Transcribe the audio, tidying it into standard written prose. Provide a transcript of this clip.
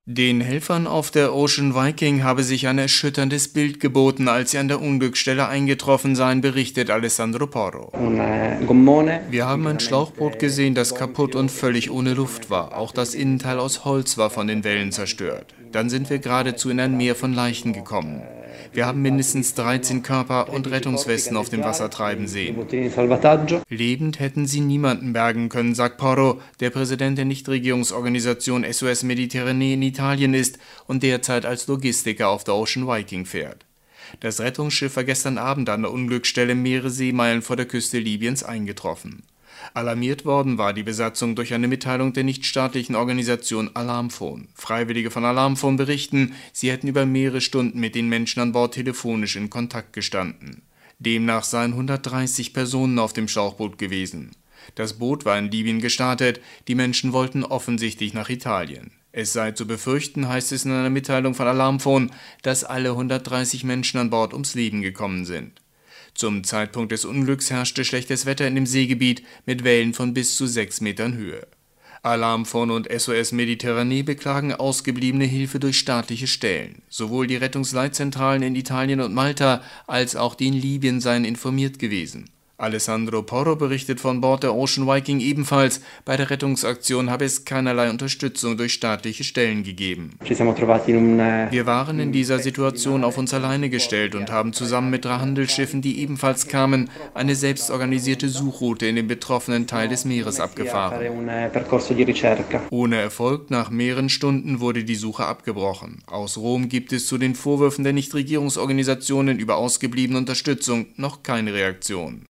Den Helfern auf der Ocean Viking habe sich ein erschütterndes Bild geboten, als sie an der Unglücksstelle eingetroffen seien, berichtet Alessandro Porro. Wir haben ein Schlauchboot gesehen, das kaputt und völlig ohne Luft war. Auch das Innenteil aus Holz war von den Wellen zerstört. Dann sind wir geradezu in ein Meer von Leichen gekommen. Wir haben mindestens 13 Körper und Rettungswesten auf dem Wasser treiben sehen. Lebend hätten sie niemanden bergen können, sagt Porro, der Präsident der Nichtregierungsorganisation SOS Mediterranee in Italien ist und derzeit als Logistiker auf der Ocean Viking fährt. Das Rettungsschiff war gestern Abend an der Unglücksstelle mehrere Seemeilen vor der Küste Libyens eingetroffen. Alarmiert worden war die Besatzung durch eine Mitteilung der nichtstaatlichen Organisation Alarmphone. Freiwillige von Alarmphone berichten, sie hätten über mehrere Stunden mit den Menschen an Bord telefonisch in Kontakt gestanden. Demnach seien 130 Personen auf dem Schlauchboot gewesen. Das Boot war in Libyen gestartet, die Menschen wollten offensichtlich nach Italien. Es sei zu befürchten, heißt es in einer Mitteilung von Alarmphone, dass alle 130 Menschen an Bord ums Leben gekommen sind. Zum Zeitpunkt des Unglücks herrschte schlechtes Wetter in dem Seegebiet mit Wellen von bis zu 6 Metern Höhe. Alarmphone und SOS Mediterranee beklagen ausgebliebene Hilfe durch staatliche Stellen. Sowohl die Rettungsleitzentralen in Italien und Malta als auch die in Libyen seien informiert gewesen. Alessandro Porro berichtet von Bord der Ocean Viking ebenfalls, bei der Rettungsaktion habe es keinerlei Unterstützung durch staatliche Stellen gegeben. Wir waren in dieser Situation auf uns alleine gestellt und haben zusammen mit 3 Handelsschiffen, die ebenfalls kamen, eine selbstorganisierte Suchroute in den betroffenen Teil des Meeres abgefahren. Ohne Erfolg, nach mehreren Stunden wurde die Suche abgebrochen. Aus Rom gibt es zu den Vorwürfen der Nichtregierungsorganisationen über ausgebliebene Unterstützung noch keine Reaktion.